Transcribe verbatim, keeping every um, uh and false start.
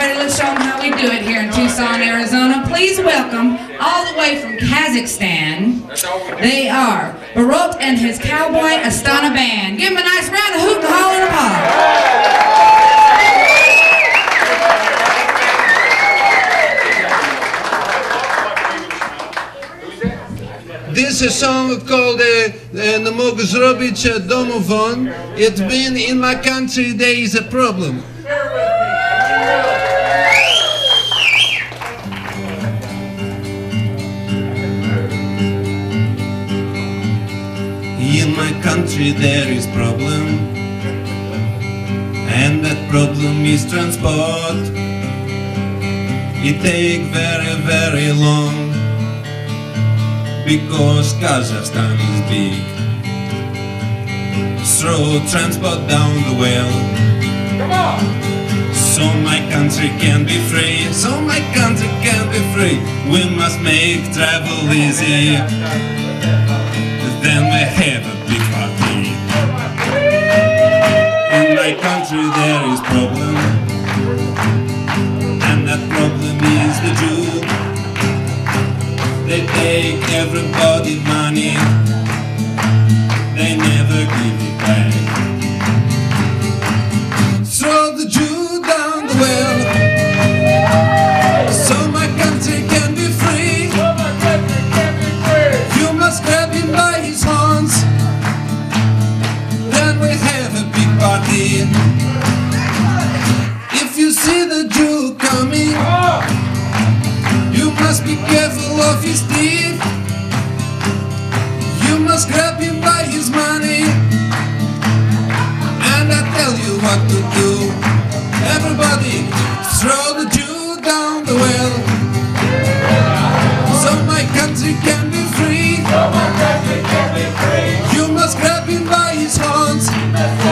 everybody, let's show them how we do it here in Tucson, Arizona. Please welcome, all the way from Kazakhstan, they are Barot and his Cowboy Astana Band. Give them a nice round of hoot and holler and applause. This is a song called uh, "Не мог zrobić domofon." It's been in my country, there is a problem. In my country there is problem, and that problem is transport. It take very very long, because Kazakhstan is big. Throw transport down the well. Come on! So my country can be free, so my country can be free. We must make travel easy. Then we have a big party. In my country there is problem, and that problem is the Jew. They take everybody money, they never give it back. Throw the Jew down the well, so my country can be free. You must grab him by his horns, then we have a big party. If you see the Jew coming, you must be careful of his teeth. You must grab him by his money, and I tell you what to do. Everybody, throw the Jew down the well, so my country can be free. You must grab him by his horns,